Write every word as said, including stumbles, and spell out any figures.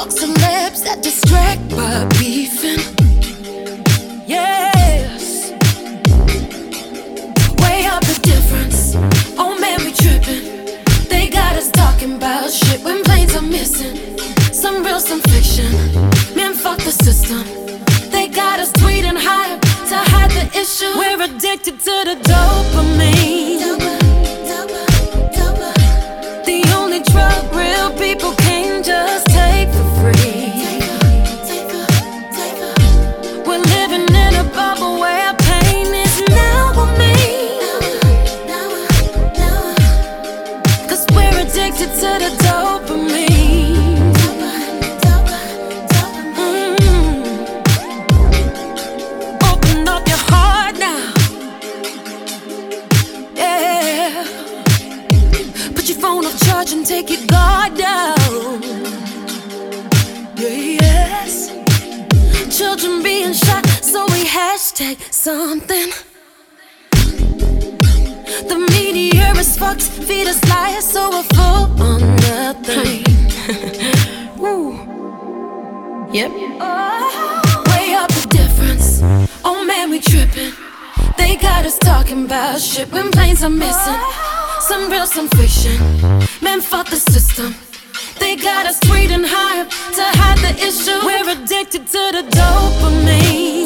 Fuck celebs that distract by beefing. Yes, way up the difference. Oh man, we tripping. They got us talking about shit when planes are missing. Some real, some fiction. Man, fuck the system. They got us tweeting hype to hide the issue. We're addicted to the dopamine. Dopa, dopa, dopa. The only drug real people can't just take for free. Taper, taper, taper. We're living in a bubble where pain is now with me. Cause we're addicted to the dopamine. Phone off charge and take your guard down. Yes, children being shot, so we hashtag something. The media is fucked, feed us lies, so we're full on nothing. Woo. Yep. Oh, way up the difference. Oh man, we tripping. They got us talking about shit when planes are missing. Some real, some fiction. Man, fuck the system. They got us tweeting hype to hide the issue. We're addicted to the dopamine.